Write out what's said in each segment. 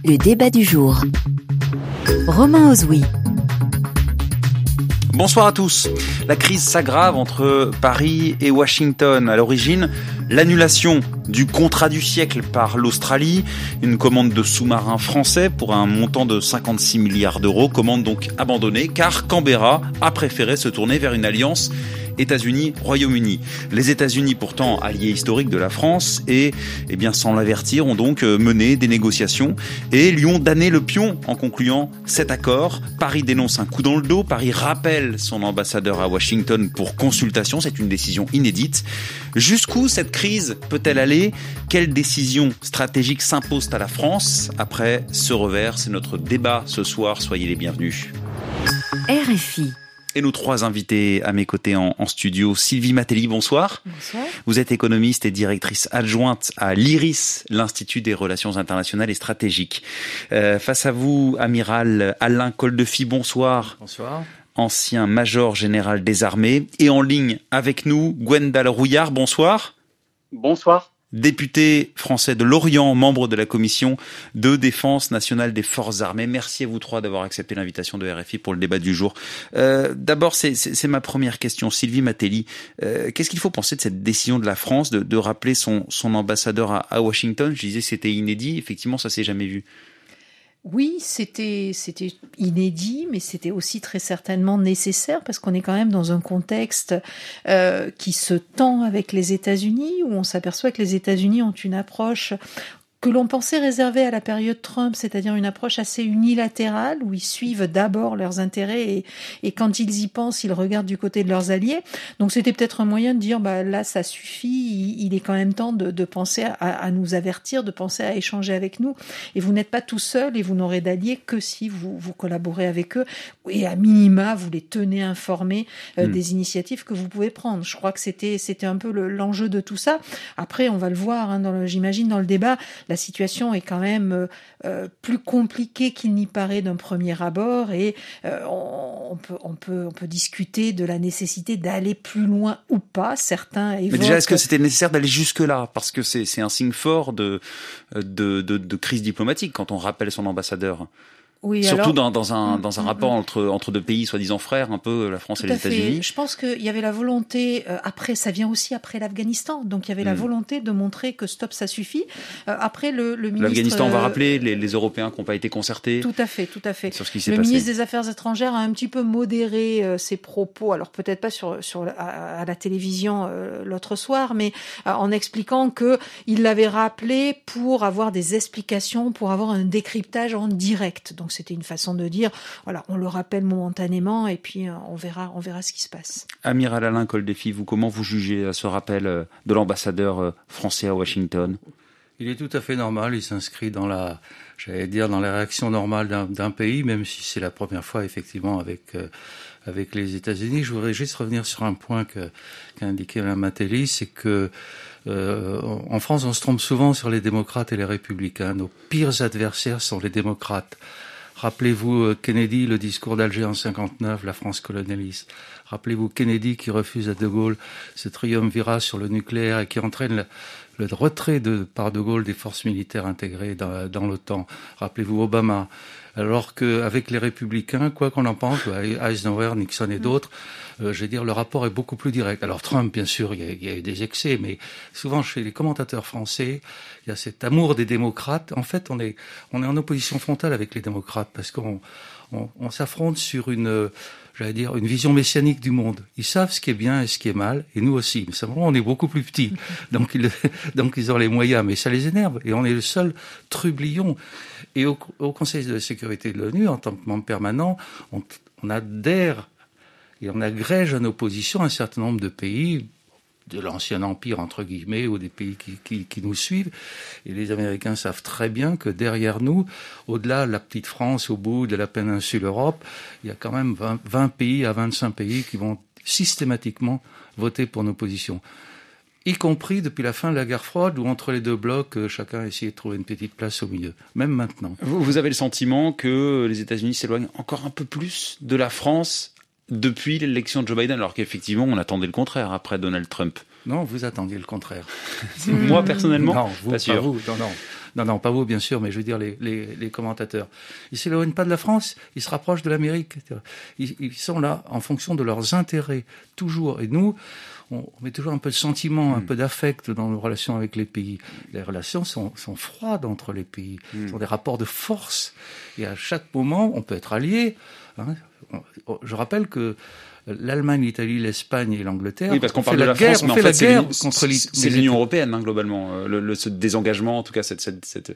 Le débat du jour. Romain Ozoui. Bonsoir à tous. La crise s'aggrave entre Paris et Washington. À l'origine, l'annulation du contrat du siècle par l'Australie, une commande de sous-marins français pour un montant de 56 milliards d'euros, commande donc abandonnée car Canberra a préféré se tourner vers une alliance États-Unis-Royaume-Uni. Les États-Unis, pourtant alliés historiques de la France, sans l'avertir, ont donc mené des négociations et lui ont damné le pion en concluant cet accord. Paris dénonce un coup dans le dos. Paris rappelle son ambassadeur à Washington pour consultation. C'est une décision inédite. Jusqu'où cette crise peut-elle aller ? Quelles décisions stratégiques s'imposent à la France ? Après ce revers, c'est notre débat ce soir. Soyez les bienvenus. RFI. Et nos trois invités à mes côtés en studio. Sylvie Matelli, bonsoir. Bonsoir. Vous êtes économiste et directrice adjointe à l'IRIS, l'Institut des Relations Internationales et Stratégiques. Face à vous, amiral Alain Coldefy, bonsoir. Bonsoir. Ancien major général des armées. Et en ligne avec nous, Gwendal Rouillard, bonsoir. Bonsoir. Député français de Lorient, membre de la commission de défense nationale des forces armées. Merci à vous trois d'avoir accepté l'invitation de RFI pour le débat du jour. D'abord, c'est ma première question. Sylvie Matelli, qu'est-ce qu'il faut penser de cette décision de la France de rappeler son ambassadeur à Washington ? Je disais que c'était inédit. Effectivement, ça s'est jamais vu. Oui, c'était inédit, mais c'était aussi très certainement nécessaire parce qu'on est quand même dans un contexte qui se tend avec les États-Unis, où on s'aperçoit que les États-Unis ont une approche que l'on pensait réservée à la période Trump, c'est-à-dire une approche assez unilatérale, où ils suivent d'abord leurs intérêts et quand ils y pensent, ils regardent du côté de leurs alliés. Donc c'était peut-être un moyen de dire, là ça suffit, il est quand même temps de penser à nous avertir, de penser à échanger avec nous. Et vous n'êtes pas tout seul et vous n'aurez d'alliés que si vous collaborez avec eux et à minima, vous les tenez informés des initiatives que vous pouvez prendre. Je crois que c'était un peu l'enjeu de tout ça. Après, on va le voir, j'imagine, dans le débat, la situation est quand même plus compliquée qu'il n'y paraît d'un premier abord et on peut discuter de la nécessité d'aller plus loin ou pas. Certains évoquent... Mais déjà, est-ce que c'était nécessaire d'aller jusque-là ? Parce que c'est un signe fort de crise diplomatique quand on rappelle son ambassadeur. Oui, surtout alors, dans un rapport entre deux pays soi-disant frères, un peu la France et les États-Unis. Je pense qu'il y avait la volonté, après, ça vient aussi après l'Afghanistan, donc il y avait la volonté de montrer que stop, ça suffit. Après, le ministre... L'Afghanistan, on va rappeler, les Européens qui n'ont pas été concertés. Tout à fait. Sur ce qui s'est le passé. Ministre des Affaires étrangères a un petit peu modéré ses propos, alors peut-être pas à la télévision l'autre soir, mais en expliquant que il l'avait rappelé pour avoir des explications, pour avoir un décryptage en direct. Donc c'était une façon de dire, voilà, on le rappelle momentanément et puis on verra ce qui se passe. Amiral Alain Coldefy, comment vous jugez ce rappel de l'ambassadeur français à Washington ? Il est tout à fait normal, il s'inscrit dans la réaction normale d'un pays, même si c'est la première fois effectivement avec les États-Unis. Je voudrais juste revenir sur un point qu'a indiqué Mme Matelli, c'est que en France, on se trompe souvent sur les démocrates et les républicains. Nos pires adversaires sont les démocrates. Rappelez-vous Kennedy, le discours d'Alger en 59, la France colonialiste. Rappelez-vous Kennedy qui refuse à De Gaulle ce triumvirat sur le nucléaire et qui entraîne le retrait par De Gaulle des forces militaires intégrées dans l'OTAN. Rappelez-vous Obama. Alors qu'avec les républicains, quoi qu'on en pense, Eisenhower, Nixon et d'autres, le rapport est beaucoup plus direct. Alors Trump, bien sûr, il y a eu des excès, mais souvent chez les commentateurs français, il y a cet amour des démocrates. En fait, on est en opposition frontale avec les démocrates parce qu'on s'affronte sur une vision messianique du monde. Ils savent ce qui est bien et ce qui est mal, et nous aussi. Mais simplement, on est beaucoup plus petits. Donc ils ont les moyens, mais ça les énerve. Et on est le seul trublion. Et au Conseil de sécurité de l'ONU, en tant que membre permanent, on adhère et on agrège en opposition un certain nombre de pays, de l'ancien empire, entre guillemets, ou des pays qui nous suivent. Et les Américains savent très bien que derrière nous, au-delà de la petite France, au bout de la péninsule Europe, il y a quand même 20 pays à 25 pays qui vont systématiquement voter pour nos positions. Y compris depuis la fin de la guerre froide, où entre les deux blocs, chacun essayait de trouver une petite place au milieu. Même maintenant. Vous avez le sentiment que les États-Unis s'éloignent encore un peu plus de la France depuis l'élection de Joe Biden, alors qu'effectivement, on attendait le contraire après Donald Trump. Non, vous attendiez le contraire. Moi, personnellement, non, pas sûr. Pas vous, non. Non, pas vous, bien sûr, mais je veux dire les commentateurs. Ils s'éloignent pas de la France, ils se rapprochent de l'Amérique. Ils sont là en fonction de leurs intérêts, toujours. Et nous, on met toujours un peu de sentiment, un peu d'affect dans nos relations avec les pays. Les relations sont froides entre les pays. Ce sont des rapports de force. Et à chaque moment, on peut être alliés. Hein. Je rappelle que l'Allemagne, l'Italie, l'Espagne et l'Angleterre. Oui, parce qu'on parle de la France, mais en fait, c'est l'Union européenne, globalement. Ce désengagement, en tout cas, cette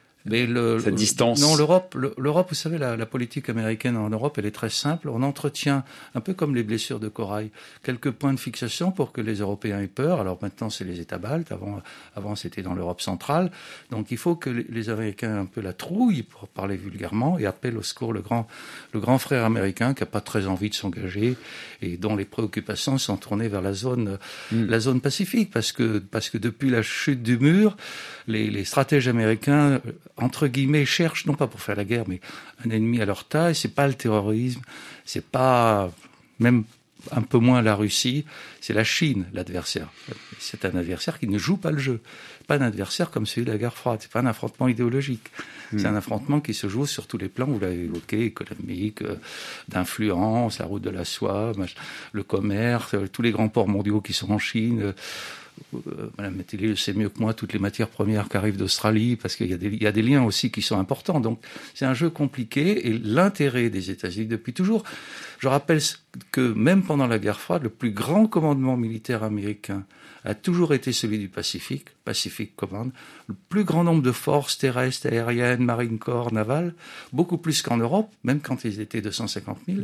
distance. Non, l'Europe, vous savez, la politique américaine en Europe, elle est très simple. On entretient, un peu comme les blessures de corail, quelques points de fixation pour que les Européens aient peur. Alors maintenant, c'est les États baltes. Avant, c'était dans l'Europe centrale. Donc, il faut que les Américains aient un peu la trouille, pour parler vulgairement, et appellent au secours le grand frère américain qui a pas très envie de s'engager et dont les préoccupations sont tournées vers la zone Pacifique, parce que depuis la chute du mur, les stratèges américains, entre guillemets, cherchent, non pas pour faire la guerre, mais un ennemi à leur taille. C'est pas le terrorisme, c'est pas même un peu moins la Russie, c'est la Chine, l'adversaire. C'est un adversaire qui ne joue pas le jeu. Pas un adversaire comme celui de la guerre froide. C'est pas un affrontement idéologique. C'est un affrontement qui se joue sur tous les plans, vous l'avez évoqué, économique, d'influence, la route de la soie, le commerce, tous les grands ports mondiaux qui sont en Chine. Madame Métellier le sait mieux que moi, toutes les matières premières qui arrivent d'Australie, parce qu'il y a des liens aussi qui sont importants. Donc, c'est un jeu compliqué, et l'intérêt des États-Unis depuis toujours. Je rappelle que même pendant la guerre froide, le plus grand commandement militaire américain a toujours été celui du Pacifique, Pacific Command. Le plus grand nombre de forces terrestres, aériennes, Marine Corps, navales, beaucoup plus qu'en Europe, même quand ils étaient 250 000.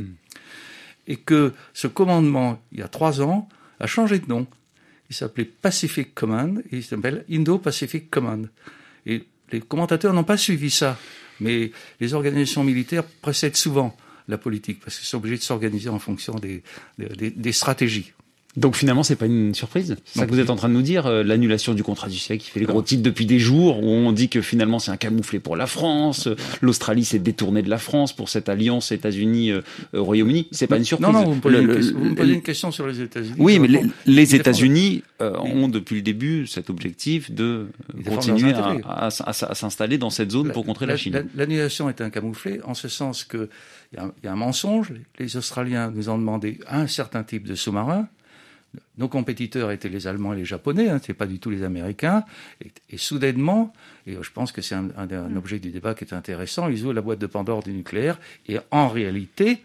Et que ce commandement, il y a 3 ans, a changé de nom. Il s'appelait Pacific Command, et il s'appelle Indo-Pacific Command. Et les commentateurs n'ont pas suivi ça, mais les organisations militaires précèdent souvent la politique, parce qu'ils sont obligés de s'organiser en fonction des stratégies. Donc finalement, c'est pas une surprise. C'est ça que vous êtes en train de nous dire, l'annulation du contrat du siècle qui fait les gros titres depuis des jours, où on dit que finalement c'est un camouflet pour la France, l'Australie s'est détournée de la France pour cette alliance États-Unis-Royaume-Uni. C'est pas une surprise. Non, vous me posez une question sur les États-Unis. Oui, mais les États-Unis ont depuis le début cet objectif de continuer à s'installer dans cette zone pour contrer la Chine. L'annulation est un camouflet en ce sens que il y a un mensonge. Les Australiens nous ont demandé un certain type de sous-marin. Nos compétiteurs étaient les Allemands et les Japonais, c'est pas du tout les Américains. Et soudainement, et je pense que c'est un objet du débat qui est intéressant, ils ouvrent la boîte de Pandore du nucléaire, et en réalité,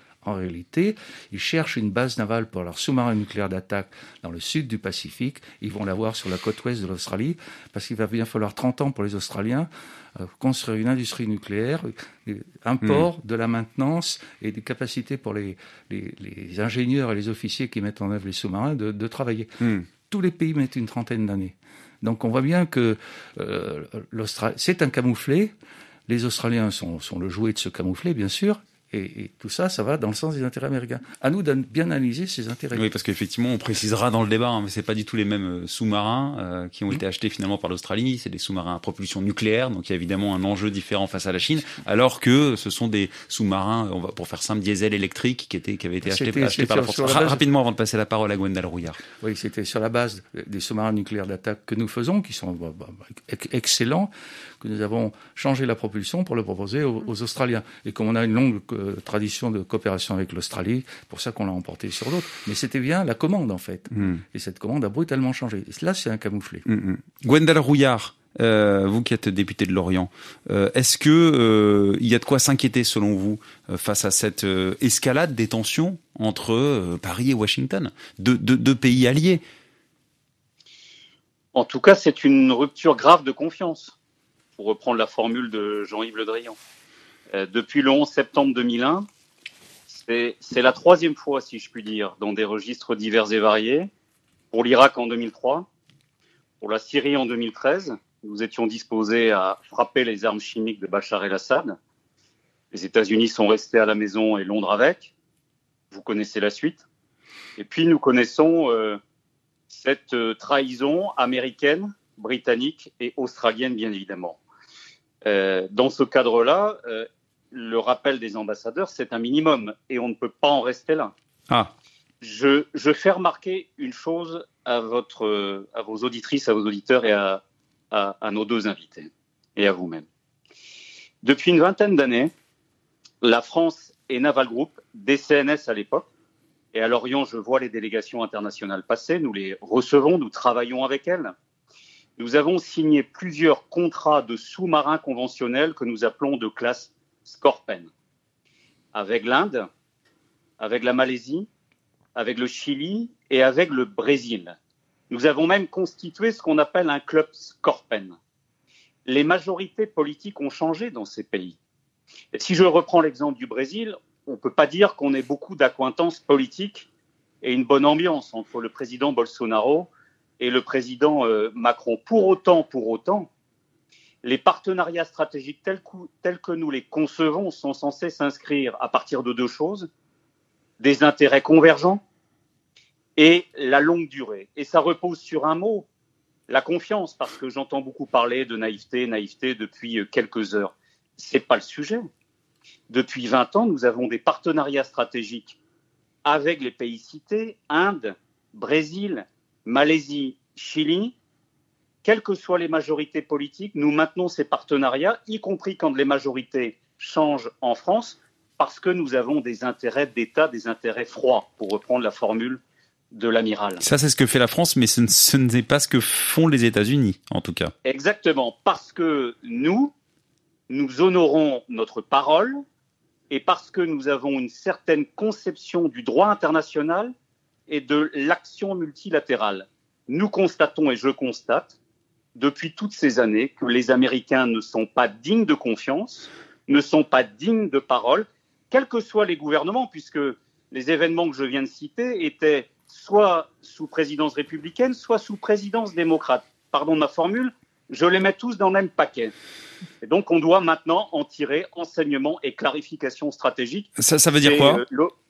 ils cherchent une base navale pour leur sous-marin nucléaire d'attaque dans le sud du Pacifique. Ils vont l'avoir sur la côte ouest de l'Australie, parce qu'il va bien falloir 30 ans pour les Australiens construire une industrie nucléaire, un port, de la maintenance et des capacités pour les ingénieurs et les officiers qui mettent en œuvre les sous-marins de travailler. Tous les pays mettent une trentaine d'années. Donc on voit bien que c'est un camouflet. Les Australiens sont le jouet de ce camouflet, bien sûr. Et tout ça, ça va dans le sens des intérêts américains. À nous de bien analyser ces intérêts. Oui, parce qu'effectivement, on précisera dans le débat, mais c'est pas du tout les mêmes sous-marins qui ont été achetés finalement par l'Australie. C'est des sous-marins à propulsion nucléaire, donc il y a évidemment un enjeu différent face à la Chine, alors que ce sont des sous-marins, pour faire simple, diesel électrique qui avaient été achetés par la France. Rapidement, avant de passer la parole à Gwendal Rouillard. Oui, c'était sur la base des sous-marins nucléaires d'attaque que nous faisons, qui sont excellents, que nous avons changé la propulsion pour le proposer aux Australiens. Et comme on a une longue tradition de coopération avec l'Australie, pour ça qu'on l'a emporté sur d'autres. Mais c'était bien la commande, en fait. Et cette commande a brutalement changé. Et là, c'est un camouflet. Gwendal Rouillard, vous qui êtes député de Lorient, est-ce que il y a de quoi s'inquiéter, selon vous, face à cette escalade des tensions entre Paris et Washington, deux pays alliés? En tout cas, c'est une rupture grave de confiance, pour reprendre la formule de Jean-Yves Le Drian. Depuis le 11 septembre 2001, c'est la 3e fois, si je puis dire, dans des registres divers et variés. Pour l'Irak en 2003, pour la Syrie en 2013, nous étions disposés à frapper les armes chimiques de Bachar el-Assad. Les États-Unis sont restés à la maison et Londres avec. Vous connaissez la suite. Et puis nous connaissons cette trahison américaine, britannique et australienne, bien évidemment. Dans ce cadre-là, le rappel des ambassadeurs, c'est un minimum et on ne peut pas en rester là. Je fais remarquer une chose à vos auditrices, à vos auditeurs et à nos deux invités. et à vous-même. Depuis une vingtaine d'années, la France et Naval Group, DCNS à l'époque, et à Lorient, je vois les délégations internationales passer, nous les recevons, nous travaillons avec elles. Nous avons signé plusieurs contrats de sous-marins conventionnels que nous appelons de classe Scorpène, avec l'Inde, avec la Malaisie, avec le Chili et avec le Brésil. Nous avons même constitué ce qu'on appelle un club Scorpène. Les majorités politiques ont changé dans ces pays. Et si je reprends l'exemple du Brésil, on ne peut pas dire qu'on ait beaucoup d'accointances politiques et une bonne ambiance entre le président Bolsonaro et le président Macron. Pour autant, les partenariats stratégiques tels que nous les concevons sont censés s'inscrire à partir de deux choses, des intérêts convergents et la longue durée. Et ça repose sur un mot, la confiance, parce que j'entends beaucoup parler de naïveté depuis quelques heures. C'est pas le sujet. Depuis 20 ans, nous avons des partenariats stratégiques avec les pays cités, Inde, Brésil, Malaisie, Chili. Quelles que soient les majorités politiques, nous maintenons ces partenariats, y compris quand les majorités changent en France, parce que nous avons des intérêts d'État, des intérêts froids, pour reprendre la formule de l'amiral. Ça, c'est ce que fait la France, mais ce n'est pas ce que font les États-Unis, en tout cas. Exactement, parce que nous honorons notre parole et parce que nous avons une certaine conception du droit international et de l'action multilatérale. Nous constatons, et je constate, depuis toutes ces années, que les Américains ne sont pas dignes de confiance, ne sont pas dignes de parole, quels que soient les gouvernements, puisque les événements que je viens de citer étaient soit sous présidence républicaine, soit sous présidence démocrate. Pardon de ma formule, je les mets tous dans le même paquet. Et donc, on doit maintenant en tirer enseignement et clarification stratégique. Ça veut dire quoi ?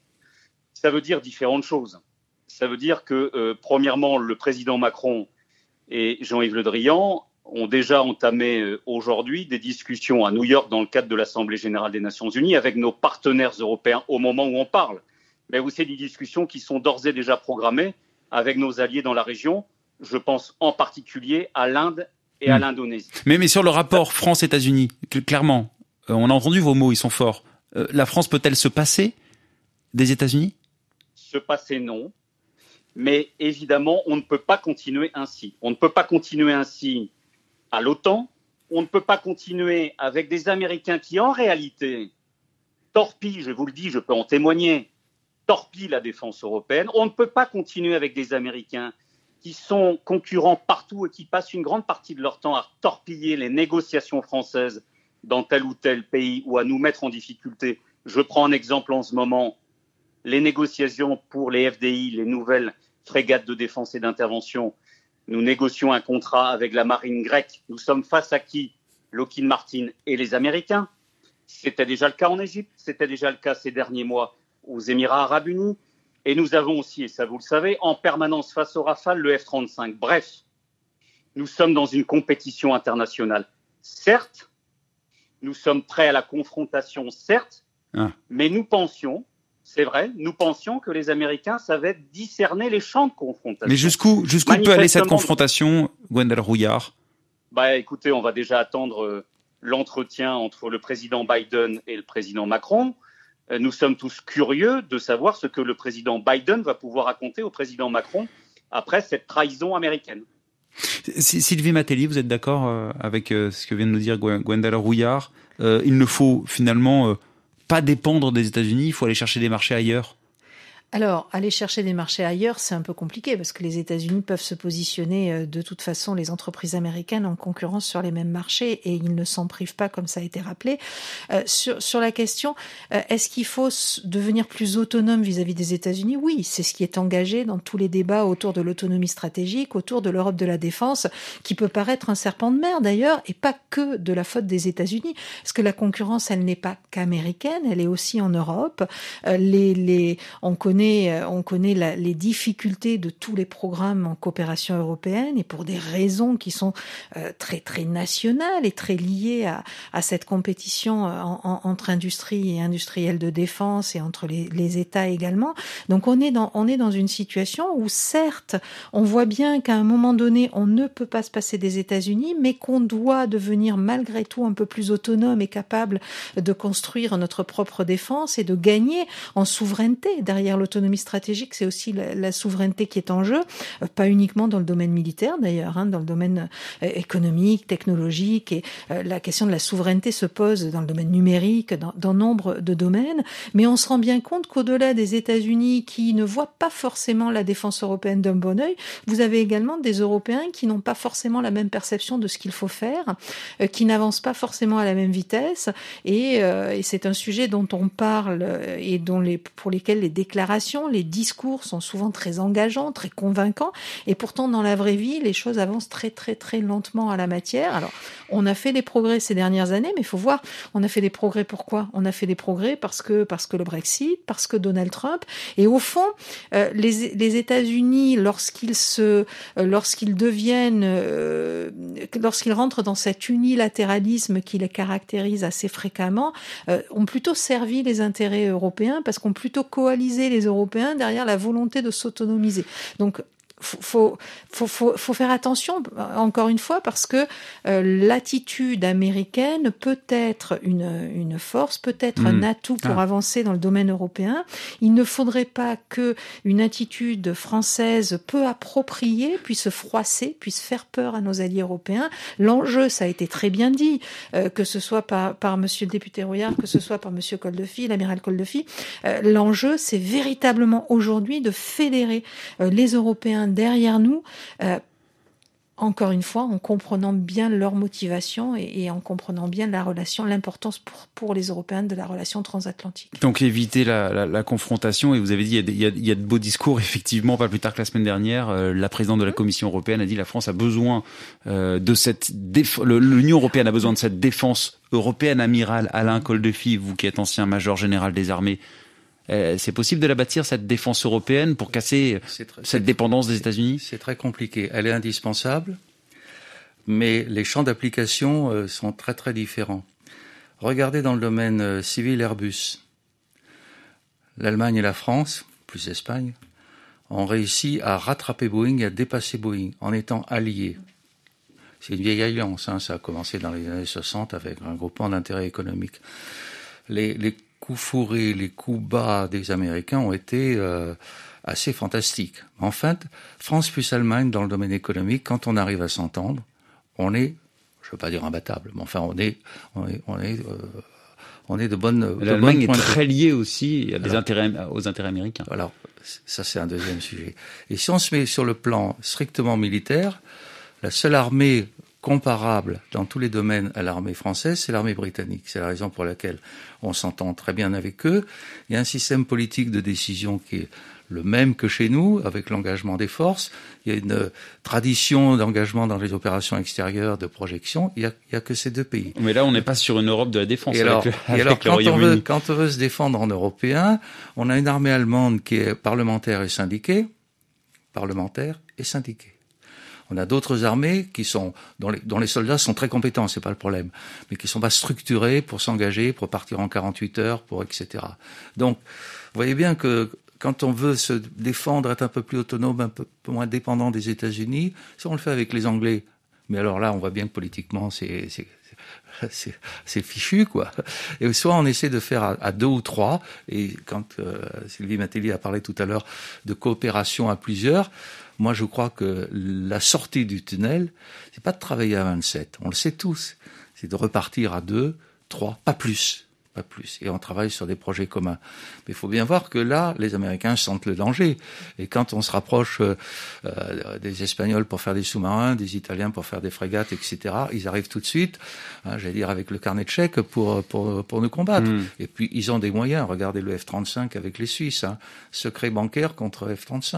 Ça veut dire différentes choses. Ça veut dire que, premièrement, le président Macron et Jean-Yves Le Drian ont déjà entamé aujourd'hui des discussions à New York dans le cadre de l'Assemblée générale des Nations Unies avec nos partenaires européens au moment où on parle. Mais aussi des discussions qui sont d'ores et déjà programmées avec nos alliés dans la région. Je pense en particulier à l'Inde et à l'Indonésie. Mais sur le rapport France-États-Unis, clairement, on a entendu vos mots, ils sont forts. La France peut-elle se passer des États-Unis ? Se passer, non. Mais évidemment, on ne peut pas continuer ainsi. On ne peut pas continuer ainsi à l'OTAN. On ne peut pas continuer avec des Américains qui, en réalité, torpillent, je vous le dis, je peux en témoigner, torpillent la défense européenne. On ne peut pas continuer avec des Américains qui sont concurrents partout et qui passent une grande partie de leur temps à torpiller les négociations françaises dans tel ou tel pays ou à nous mettre en difficulté. Je prends un exemple en ce moment, les négociations pour les FDI, les nouvelles frégates de défense et d'intervention. Nous négocions un contrat avec la marine grecque. Nous sommes face à qui ? Lockheed Martin et les Américains. C'était déjà le cas en Égypte, c'était déjà le cas ces derniers mois aux Émirats arabes unis. Et nous avons aussi, et ça vous le savez, en permanence face au Rafale, le F-35. Bref, nous sommes dans une compétition internationale. Certes, nous sommes prêts à la confrontation, certes, mais nous pensions, c'est vrai, nous pensions que les Américains savaient discerner les champs de confrontation. Mais jusqu'où peut aller cette confrontation, Gwendal Rouillard ? Écoutez, on va déjà attendre l'entretien entre le président Biden et le président Macron. Nous sommes tous curieux de savoir ce que le président Biden va pouvoir raconter au président Macron après cette trahison américaine. Sylvie Matelli, vous êtes d'accord avec ce que vient de nous dire Gwendal Rouillard ? Il ne faut finalement pas dépendre des États-Unis, il faut aller chercher des marchés ailleurs. Alors, aller chercher des marchés ailleurs, c'est un peu compliqué parce que les États-Unis peuvent se positionner de toute façon, les entreprises américaines en concurrence sur les mêmes marchés et ils ne s'en privent pas comme ça a été rappelé. Sur la question, est-ce qu'il faut devenir plus autonome vis-à-vis des États-Unis ? Oui, c'est ce qui est engagé dans tous les débats autour de l'autonomie stratégique, autour de l'Europe de la défense, qui peut paraître un serpent de mer d'ailleurs, et pas que de la faute des États-Unis, parce que la concurrence, elle n'est pas qu'américaine, elle est aussi en Europe. On connaît connaît les difficultés de tous les programmes en coopération européenne, et pour des raisons qui sont très très nationales et très liées à cette compétition entre industrie et industriels de défense et entre les États également. Donc on est dans une situation où certes, on voit bien qu'à un moment donné, on ne peut pas se passer des États-Unis, mais qu'on doit devenir malgré tout un peu plus autonome et capable de construire notre propre défense et de gagner en souveraineté. Derrière l'autonomie stratégique, c'est aussi la souveraineté qui est en jeu, pas uniquement dans le domaine militaire d'ailleurs, dans le domaine économique, technologique, et la question de la souveraineté se pose dans le domaine numérique, dans nombre de domaines, mais on se rend bien compte qu'au-delà des États-Unis qui ne voient pas forcément la défense européenne d'un bon œil, vous avez également des Européens qui n'ont pas forcément la même perception de ce qu'il faut faire, qui n'avancent pas forcément à la même vitesse, et c'est un sujet dont on parle et pour lesquels les déclarations, les discours sont souvent très engageants, très convaincants, et pourtant dans la vraie vie, les choses avancent très très très lentement à la matière. Alors, on a fait des progrès ces dernières années, mais il faut voir, on a fait des progrès pourquoi ? On a fait des progrès parce que le Brexit, parce que Donald Trump, et au fond, les États-Unis, lorsqu'ils rentrent dans cet unilatéralisme qui les caractérise assez fréquemment, ont plutôt servi les intérêts européens parce qu'ont plutôt coalisé les Européens derrière la volonté de s'autonomiser. Donc, faut faire attention, encore une fois, parce que l'attitude américaine peut être une force, peut être un atout pour avancer dans le domaine européen. Il ne faudrait pas que une attitude française peu appropriée puisse froisser, puisse faire peur à nos alliés européens. L'enjeu, ça a été très bien dit, que ce soit par monsieur le député Rouillard, que ce soit par monsieur Koldefy, l'amiral Koldefy. L'enjeu, c'est véritablement aujourd'hui de fédérer les Européens derrière nous, encore une fois, en comprenant bien leur motivation et en comprenant bien l'importance pour les Européens de la relation transatlantique. Donc éviter la confrontation, et vous avez dit il y a de beaux discours, effectivement. Pas plus tard que la semaine dernière, la présidente de la Commission européenne a dit la France a besoin de cette l'Union européenne a besoin de cette défense européenne. Amiral Alain Koldefy, vous qui êtes ancien major général des armées, c'est possible de la bâtir, cette défense européenne, pour casser cette dépendance des États-Unis ? C'est très compliqué. Elle est indispensable, mais les champs d'application sont très très différents. Regardez dans le domaine civil Airbus. L'Allemagne et la France, plus l'Espagne, ont réussi à rattraper Boeing et à dépasser Boeing en étant alliés. C'est une vieille alliance, ça a commencé dans les années 60 avec un groupement d'intérêt économique. Les coups fourrés, les coups bas des Américains ont été assez fantastiques. En fait, France plus Allemagne, dans le domaine économique, quand on arrive à s'entendre, on est, je ne veux pas dire imbattable, mais enfin on est de bonne. L'Allemagne est très liée aussi aux intérêts américains. Alors, ça c'est un deuxième sujet. Et si on se met sur le plan strictement militaire, la seule armée comparable dans tous les domaines à l'armée française, c'est l'armée britannique. C'est la raison pour laquelle on s'entend très bien avec eux. Il y a un système politique de décision qui est le même que chez nous, avec l'engagement des forces. Il y a une tradition d'engagement dans les opérations extérieures, de projection. Il y a que ces deux pays. Mais là, on n'est pas sur une Europe de la défense. Quand on veut se défendre en européen, on a une armée allemande qui est parlementaire et syndiquée. On a d'autres armées dont les soldats sont très compétents, c'est pas le problème, mais qui sont pas structurés pour s'engager, pour partir en 48 heures, etc. Donc, vous voyez bien que quand on veut se défendre, être un peu plus autonome, un peu moins dépendant des États-Unis, ça on le fait avec les Anglais. Mais alors là, on voit bien que politiquement, c'est fichu, quoi. Et soit on essaie de faire à deux ou trois, et quand Sylvie Matteli a parlé tout à l'heure de coopération à plusieurs, moi je crois que la sortie du tunnel, c'est pas de travailler à 27, on le sait tous, c'est de repartir à 2, 3, pas plus. Et on travaille sur des projets communs. Mais il faut bien voir que là, les Américains sentent le danger. Et quand on se rapproche des Espagnols pour faire des sous-marins, des Italiens pour faire des frégates, etc., ils arrivent tout de suite, avec le carnet de chèques pour nous combattre. Et puis, ils ont des moyens. Regardez le F-35 avec les Suisses. Secret bancaire contre F-35.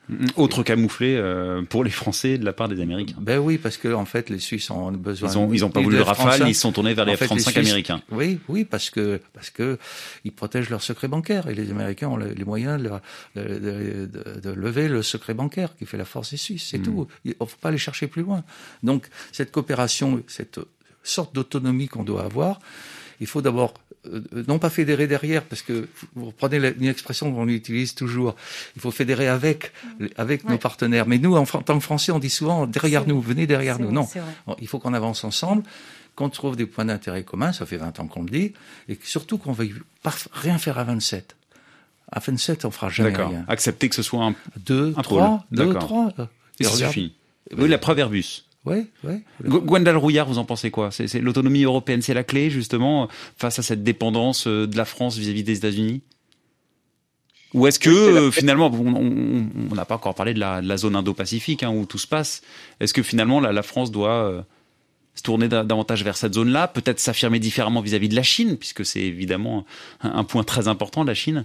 Autre camouflé pour les Français de la part des Américains. Ben oui, parce que en fait, les Suisses ont besoin. Ils ont pas voulu le Rafale, ils se sont tournés vers les F-35 Suisses, américains. Oui, parce que ils protègent leur secret bancaire et les Américains ont les moyens de lever le secret bancaire qui fait la force des Suisses. C'est tout. Il ne faut pas aller chercher plus loin. Donc cette coopération, cette sorte d'autonomie qu'on doit avoir, il faut d'abord non pas fédérer derrière, parce que vous reprenez une expression qu'on utilise toujours, il faut fédérer avec nos partenaires. Mais nous, en tant que Français, on dit souvent derrière nous, venez derrière nous. Non, il faut qu'on avance ensemble, qu'on trouve des points d'intérêt communs, ça fait 20 ans qu'on le dit, et surtout qu'on ne veuille pas rien faire à 27. À 27, on ne fera jamais rien. Accepter que ce soit un 2, 3. Et ça suffit. Oui, la preuve Airbus. Oui. Gwendal Rouillard, vous en pensez quoi ? C'est l'autonomie européenne, c'est la clé justement face à cette dépendance de la France vis-à-vis des États-Unis ? Ou est-ce que finalement, on n'a pas encore parlé de la zone Indo-Pacifique où tout se passe. Est-ce que finalement la France doit se tourner davantage vers cette zone-là, peut-être s'affirmer différemment vis-à-vis de la Chine, puisque c'est évidemment un point très important, la Chine ?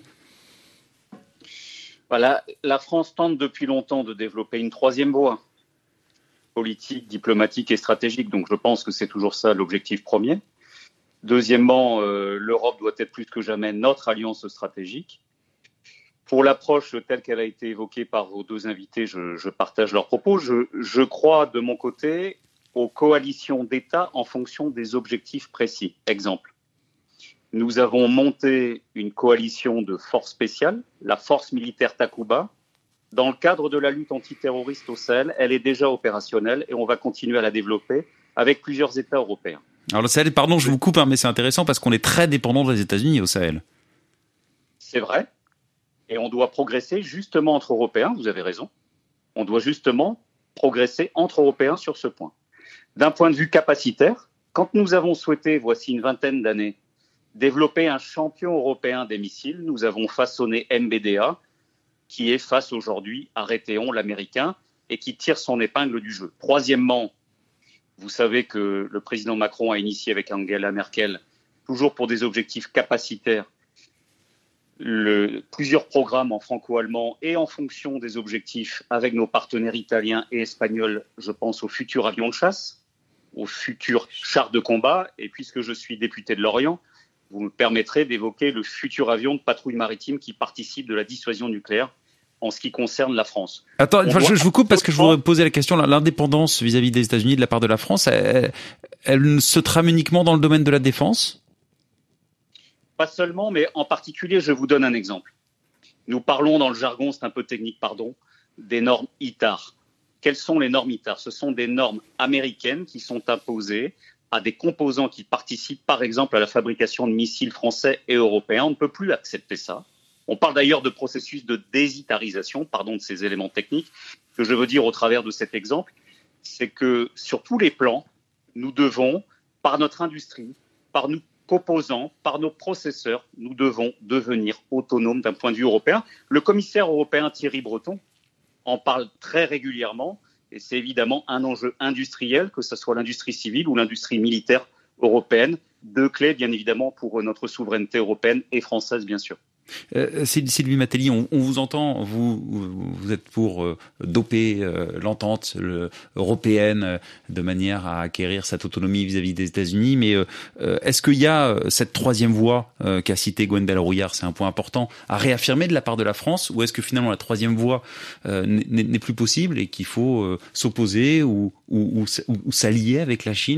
Voilà, la France tente depuis longtemps de développer une troisième voie politique, diplomatique et stratégique. Donc je pense que c'est toujours ça l'objectif premier. Deuxièmement, l'Europe doit être plus que jamais notre alliance stratégique. Pour l'approche telle qu'elle a été évoquée par vos deux invités, je partage leurs propos. Je crois de mon côté aux coalitions d'États en fonction des objectifs précis. Exemple, nous avons monté une coalition de forces spéciales, la force militaire Takuba. Dans le cadre de la lutte antiterroriste au Sahel, elle est déjà opérationnelle et on va continuer à la développer avec plusieurs États européens. Alors le Sahel, pardon, je vous coupe, mais c'est intéressant parce qu'on est très dépendant des États-Unis au Sahel. C'est vrai. Et on doit progresser justement entre Européens, vous avez raison. On doit justement progresser entre Européens sur ce point. D'un point de vue capacitaire, quand nous avons souhaité, voici une vingtaine d'années, développer un champion européen des missiles, nous avons façonné MBDA, qui est face aujourd'hui à Raytheon, l'américain, et qui tire son épingle du jeu. Troisièmement, vous savez que le président Macron a initié avec Angela Merkel, toujours pour des objectifs capacitaires, plusieurs programmes en franco-allemand et en fonction des objectifs avec nos partenaires italiens et espagnols, je pense aux futurs avions de chasse, aux futurs chars de combat, et puisque je suis député de Lorient, vous me permettrez d'évoquer le futur avion de patrouille maritime qui participe de la dissuasion nucléaire en ce qui concerne la France. Attends, je vous coupe parce que je voudrais poser la question. L'indépendance vis-à-vis des États-Unis de la part de la France, elle se trame uniquement dans le domaine de la défense ? Pas seulement, mais en particulier, je vous donne un exemple. Nous parlons dans le jargon, c'est un peu technique, pardon, des normes ITAR. Quelles sont les normes ITAR ? Ce sont des normes américaines qui sont imposées à des composants qui participent, par exemple, à la fabrication de missiles français et européens. On ne peut plus accepter ça. On parle d'ailleurs de processus de désitarisation, pardon de ces éléments techniques. Ce que je veux dire au travers de cet exemple, c'est que sur tous les plans, nous devons, par notre industrie, par nos composants, par nos processeurs, nous devons devenir autonomes d'un point de vue européen. Le commissaire européen Thierry Breton en parle très régulièrement. Et c'est évidemment un enjeu industriel, que ce soit l'industrie civile ou l'industrie militaire européenne. Deux clés, bien évidemment, pour notre souveraineté européenne et française, bien sûr. Sylvie Matelli, on vous entend, vous êtes pour doper l'entente européenne de manière à acquérir cette autonomie vis-à-vis des États-Unis, mais est-ce qu'il y a cette troisième voie qu'a citée Gwendal Rouillard, c'est un point important, à réaffirmer de la part de la France, ou est-ce que finalement la troisième voie n'est plus possible et qu'il faut s'opposer ou s'allier avec la Chine ?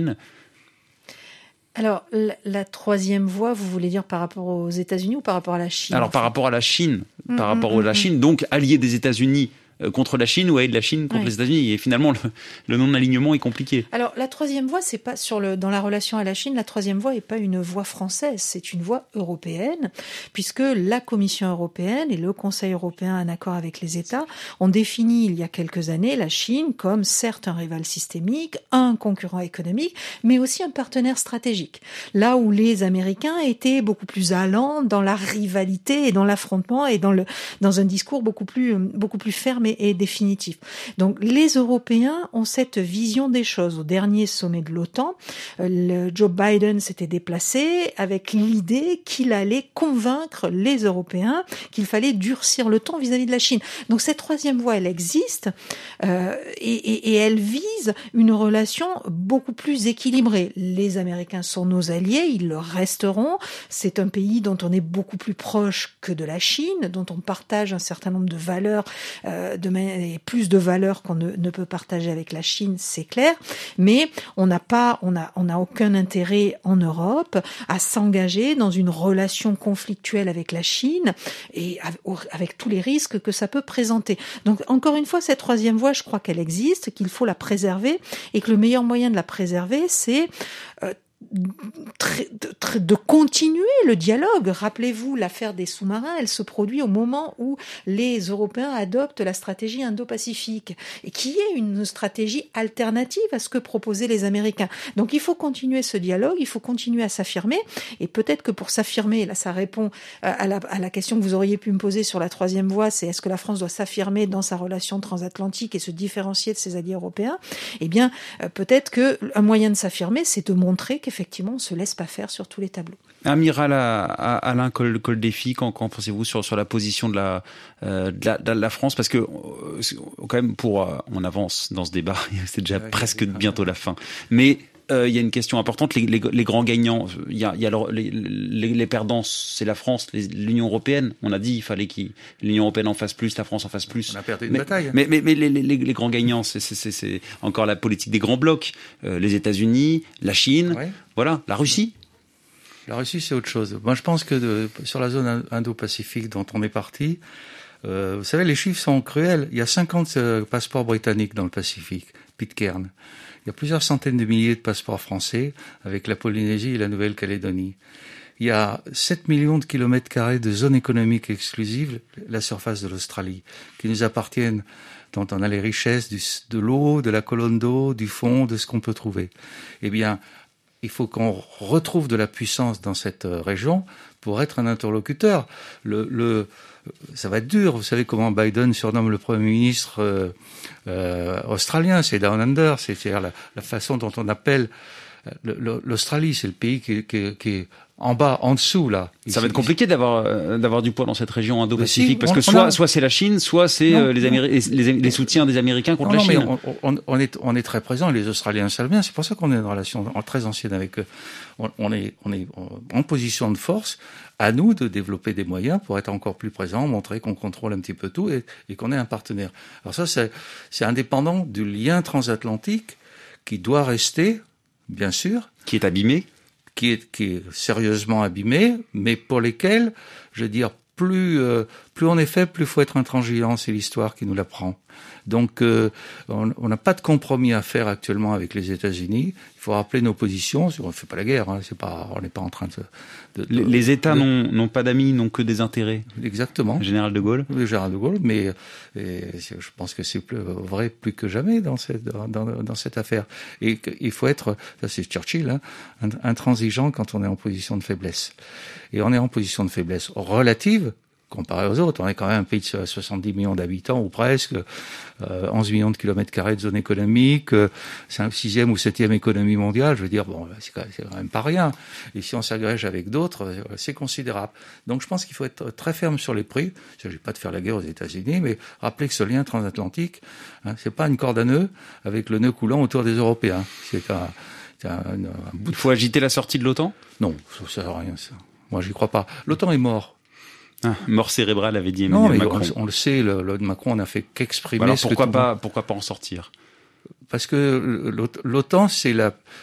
Alors, la troisième voie, vous voulez dire par rapport aux États-Unis ou par rapport à la Chine ? Alors, par rapport à la Chine, donc allier des États-Unis contre la Chine ou allier de la Chine contre les États-Unis. Et finalement, le non-alignement est compliqué. Alors, la troisième voie, c'est pas dans la relation à la Chine, la troisième voie n'est pas une voie française, c'est une voie européenne, puisque la Commission européenne et le Conseil européen, en accord avec les États, ont défini il y a quelques années la Chine comme certes un rival systémique, un concurrent économique, mais aussi un partenaire stratégique. Là où les Américains étaient beaucoup plus allants dans la rivalité et dans l'affrontement et dans un discours beaucoup plus ferme est définitif. Donc les Européens ont cette vision des choses. Au dernier sommet de l'OTAN, Joe Biden s'était déplacé avec l'idée qu'il allait convaincre les Européens qu'il fallait durcir le ton vis-à-vis de la Chine. Donc cette troisième voie, elle existe et elle vise une relation beaucoup plus équilibrée. Les Américains sont nos alliés, ils le resteront. C'est un pays dont on est beaucoup plus proche que de la Chine, dont on partage un certain nombre de valeurs, et plus de valeurs qu'on ne peut partager avec la Chine, c'est clair. Mais on n'a aucun intérêt en Europe à s'engager dans une relation conflictuelle avec la Chine et avec tous les risques que ça peut présenter. Donc encore une fois, cette troisième voie, je crois qu'elle existe, qu'il faut la préserver et que le meilleur moyen de la préserver, c'est de continuer le dialogue. Rappelez-vous, l'affaire des sous-marins, elle se produit au moment où les Européens adoptent la stratégie Indo-Pacifique, et qui est une stratégie alternative à ce que proposaient les Américains. Donc il faut continuer ce dialogue, il faut continuer à s'affirmer, et peut-être que pour s'affirmer, là ça répond à la question que vous auriez pu me poser sur la troisième voie, c'est est-ce que la France doit s'affirmer dans sa relation transatlantique et se différencier de ses alliés européens? Eh bien, peut-être qu'un moyen de s'affirmer, c'est de montrer qu'effectivement, on ne se laisse pas faire sur tous les tableaux. Amiral Alain Coldefy, qu'en pensez-vous sur la position de la France? Parce que, quand même, on avance dans ce débat, c'est déjà presque bientôt la fin. Mais il y a une question importante, les grands gagnants, il y a alors les perdants, c'est la France, l'Union européenne. On a dit il fallait que l'Union européenne en fasse plus, la France en fasse plus. On a perdu une bataille. Mais les grands gagnants, c'est encore la politique des grands blocs, les États-Unis, la Chine, voilà, la Russie. La Russie, c'est autre chose. Moi, je pense que sur la zone Indo-Pacifique dont on est parti, vous savez, les chiffres sont cruels. Il y a 50 passeports britanniques dans le Pacifique, Pitcairn. Il y a plusieurs centaines de milliers de passeports français avec la Polynésie et la Nouvelle-Calédonie. Il y a 7 millions de kilomètres carrés de zones économiques exclusives, la surface de l'Australie, qui nous appartiennent, dont on a les richesses de l'eau, de la colonne d'eau, du fond, de ce qu'on peut trouver. Eh bien, il faut qu'on retrouve de la puissance dans cette région pour être un interlocuteur. Ça va être dur. Vous savez comment Biden surnomme le Premier ministre australien, c'est Down Under, c'est-à-dire la façon dont on appelle l'Australie, c'est le pays qui est en bas, en dessous là. Ça va être compliqué d'avoir du poids dans cette région Indo-Pacifique, parce que soit c'est la Chine, soit c'est les soutiens des Américains contre la Chine. Mais on est très présent, les Australiens savent bien. C'est pour ça qu'on est en relation très ancienne avec eux. On est en position de force. À nous de développer des moyens pour être encore plus présents, montrer qu'on contrôle un petit peu tout et qu'on est un partenaire. Alors ça, c'est indépendant du lien transatlantique qui doit rester, bien sûr. Qui est abîmé. Qui est sérieusement abîmé, mais pour lesquels, je veux dire, plus on est fait, plus il faut être intransigeant, c'est l'histoire qui nous l'apprend. Donc, on n'a pas de compromis à faire actuellement avec les États-Unis. Il faut rappeler nos positions. On ne fait pas la guerre. Hein, on n'est pas en train de les États n'ont pas d'amis, n'ont que des intérêts. Exactement. Le général de Gaulle. Le général de Gaulle. Mais je pense que c'est vrai plus que jamais dans cette affaire. Et il faut être, ça c'est Churchill, hein, intransigeant quand on est en position de faiblesse. Et on est en position de faiblesse relative. Comparé aux autres, on est quand même un pays de 70 millions d'habitants ou presque, 11 millions de kilomètres carrés de zone économique, 6e ou 7e économie mondiale. Je veux dire, bon, c'est quand même pas rien. Et si on s'agrège avec d'autres, c'est considérable. Donc je pense qu'il faut être très ferme sur les prix. Il ne s'agit pas de faire la guerre aux États-Unis, mais rappeler que ce lien transatlantique, c'est pas une corde à nœud avec le nœud coulant autour des Européens. C'est un bout. Il faut agiter la sortie de l'OTAN ? Non, ça sert à rien ça. Moi, j'y crois pas. L'OTAN est mort. Mort cérébrale, avait dit Emmanuel Macron. On le sait, le Macron n'a fait qu'exprimer. Alors pourquoi pas en sortir? Parce que l'OTAN, c'est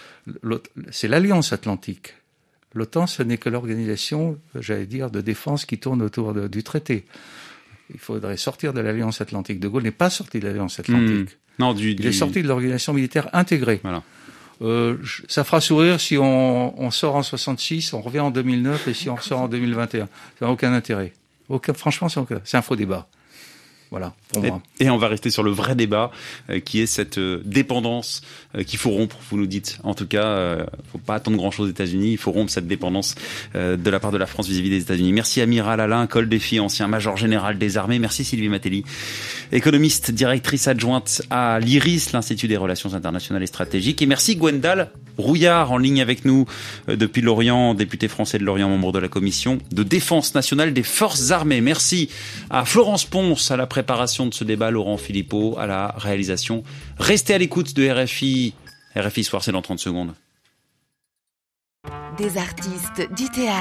l'Alliance Atlantique. L'OTAN, ce n'est que l'organisation, j'allais dire, de défense qui tourne autour du traité. Il faudrait sortir de l'Alliance Atlantique. De Gaulle n'est pas sorti de l'Alliance Atlantique. Non, il est sorti de l'organisation militaire intégrée. Voilà. Ça fera sourire si on sort en 66, on revient en 2009 et si on ressort en 2021. Ça n'a aucun intérêt. Franchement, c'est un faux débat. Voilà, pour moi. Et on va rester sur le vrai débat, qui est cette dépendance qu'il faut rompre, vous nous dites. En tout cas, faut pas attendre grand-chose aux États-Unis, il faut rompre cette dépendance de la part de la France vis-à-vis des États-Unis. Merci Amiral Alain Col-Défi, ancien major général des armées. Merci Sylvie Matelli, économiste, directrice adjointe à l'IRIS, l'Institut des Relations internationales et stratégiques. Et merci Gwendal Rouillard, en ligne avec nous depuis Lorient, député français de Lorient, membre de la commission de défense nationale des forces armées. Merci à Florence Ponce à la préparation de ce débat, Laurent Philippot à la réalisation. Restez à l'écoute de RFI. RFI Soir, c'est dans 30 secondes. Des artistes, du théâtre.